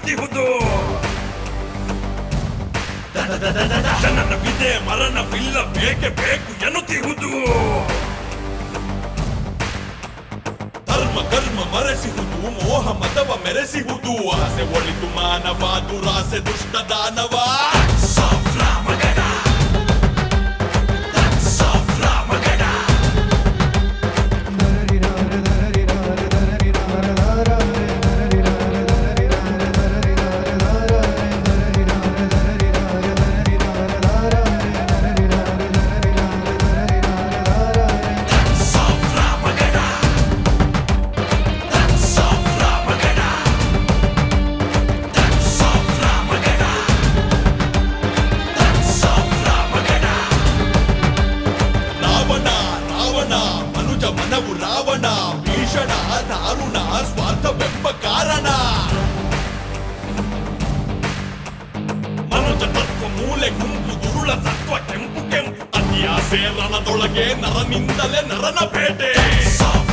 ಎನ್ನುತ್ತಿಹುದು ಜನನ ವಿದೆ ಮರಣವಿಲ್ಲ ಬೇಕೆ ಬೇಕು ಎನ್ನುತ್ತಿಹುದು ಧರ್ಮ ಕರ್ಮ ಮರೆಸಿಹುದು ಮೋಹ ಮತವ ಮೆರೆಸಿಹುದು ಆಸೆ ಒಳಿತು ಮಾನವ ದುರಾಸೆ ದುಷ್ಟ ದಾನವ ಮನವು ರಾವಣ ಭೀಷಣ ದಾರುಣ ಸ್ವಾರ್ಥವೆಂಬ ಕಾರಣ ಮನುಜ ತತ್ವ ಮೂಲೆ ಗುಂಪು ದುರುಳ ಸತ್ವ ಕೆಂಪು ಕೆಂಪು ಅತ್ಯಾಸೆ ರಣದೊಳಗೆ ನರನಿಂದಲೇ ನರನ ಬೇಟೆ